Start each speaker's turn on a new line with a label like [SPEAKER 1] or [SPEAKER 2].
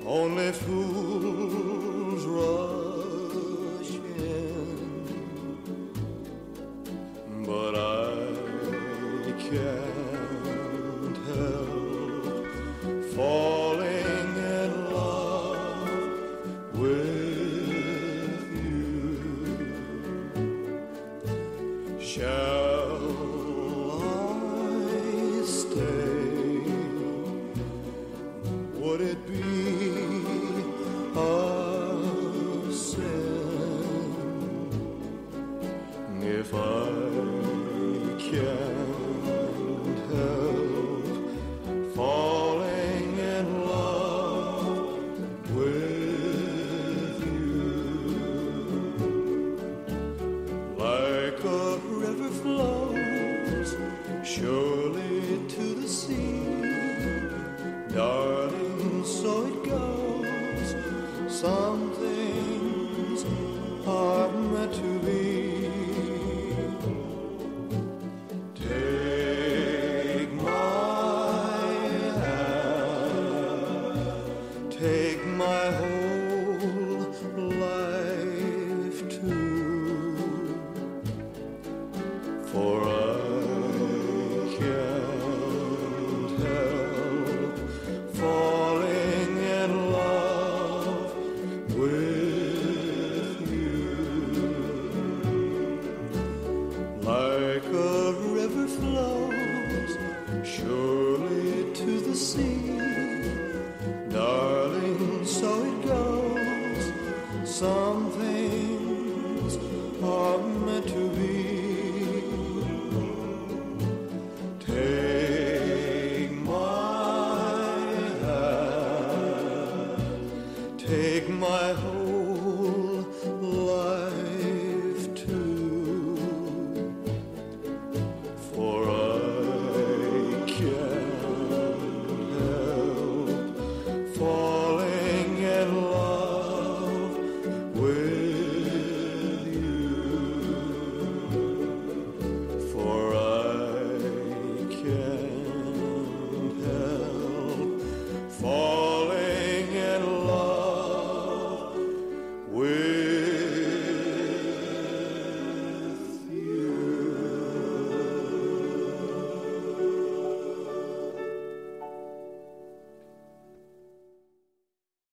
[SPEAKER 1] Only fools rush in, but I can't help falling in love with you. Shall I stay? Would it be a sin if I can't help falling in love with you? Like a river flows surely to the sea, darling, so it goes. Some things are meant to be. Take my hand, take my whole